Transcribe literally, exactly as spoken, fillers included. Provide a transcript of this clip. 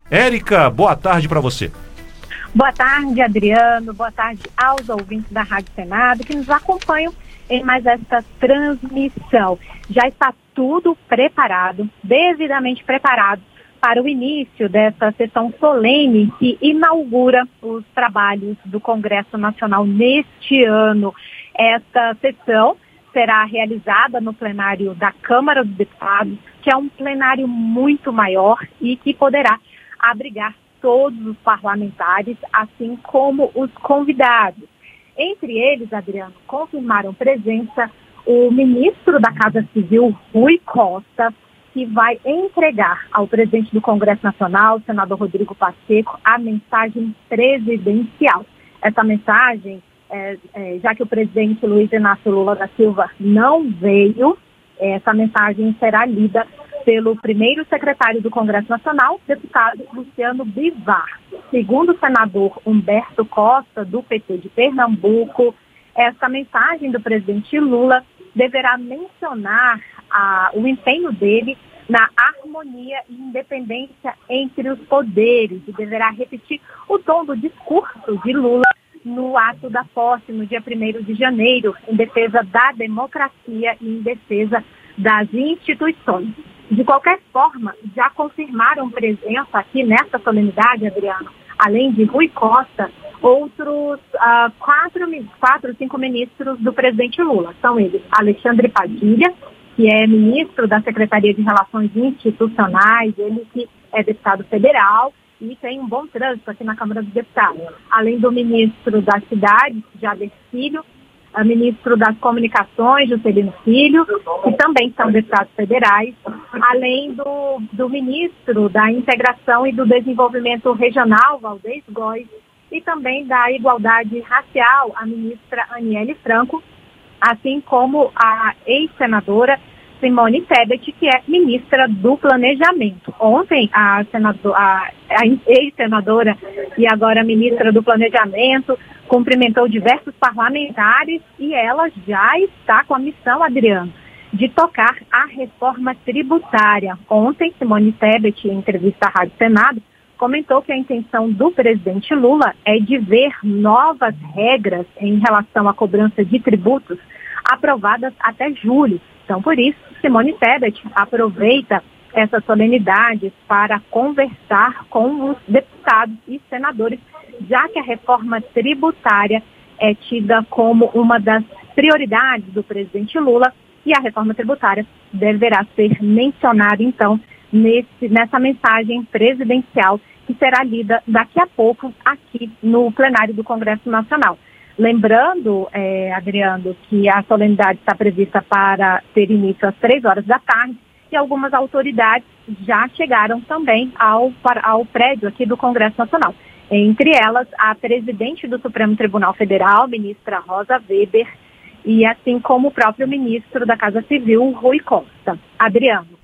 Érica, boa tarde para você. Boa tarde, Adriano. Boa tarde aos ouvintes da Rádio Senado que nos acompanham em mais esta transmissão. Já está tudo preparado, devidamente preparado, para o início dessa sessão solene que inaugura os trabalhos do Congresso Nacional neste ano. Esta sessão será realizada no plenário da Câmara dos Deputados, que é um plenário muito maior e que poderá abrigar todos os parlamentares, assim como os convidados. Entre eles, Adriano, confirmaram presença o ministro da Casa Civil, Rui Costa, que vai entregar ao presidente do Congresso Nacional, senador Rodrigo Pacheco, a mensagem presidencial. Essa mensagem, é, é, já que o presidente Luiz Inácio Lula da Silva não veio, essa mensagem será lida pelo primeiro secretário do Congresso Nacional, deputado Luciano Bivar. Segundo o senador Humberto Costa, do P T de Pernambuco, essa mensagem do presidente Lula deverá mencionar a, o empenho dele na harmonia e independência entre os poderes e deverá repetir o tom do discurso de Lula no ato da posse, no dia primeiro de janeiro, em defesa da democracia e em defesa das instituições. De qualquer forma, já confirmaram presença aqui nesta solenidade, Adriano, além de Rui Costa, outros uh, quatro, quatro, cinco ministros do presidente Lula. São eles Alexandre Padilha, que é ministro da Secretaria de Relações Institucionais, ele que é deputado federal e tem um bom trânsito aqui na Câmara dos Deputados. Além do ministro das Cidades, Jader Filho, a ministro das Comunicações, Juscelino Filho, que também são deputados federais, além do, do ministro da Integração e do Desenvolvimento Regional, Valdez Góes, e também da Igualdade Racial, a ministra Aniele Franco, assim como a ex-senadora Simone Tebet, que é ministra do Planejamento. Ontem, a, senador, a, a ex-senadora e agora ministra do Planejamento cumprimentou diversos parlamentares e ela já está com a missão, Adriano, de tocar a reforma tributária. Ontem, Simone Tebet, em entrevista à Rádio Senado, comentou que a intenção do presidente Lula é de ver novas regras em relação à cobrança de tributos aprovadas até julho. Então, por isso, Simone Tebet aproveita essa solenidade para conversar com os deputados e senadores, já que a reforma tributária é tida como uma das prioridades do presidente Lula e a reforma tributária deverá ser mencionada, então, nesse, nessa mensagem presidencial que será lida daqui a pouco aqui no plenário do Congresso Nacional. Lembrando, é, Adriano, que a solenidade está prevista para ter início às três horas da tarde e algumas autoridades já chegaram também ao, ao prédio aqui do Congresso Nacional. Entre elas, a presidente do Supremo Tribunal Federal, ministra Rosa Weber, e assim como o próprio ministro da Casa Civil, Rui Costa. Adriano.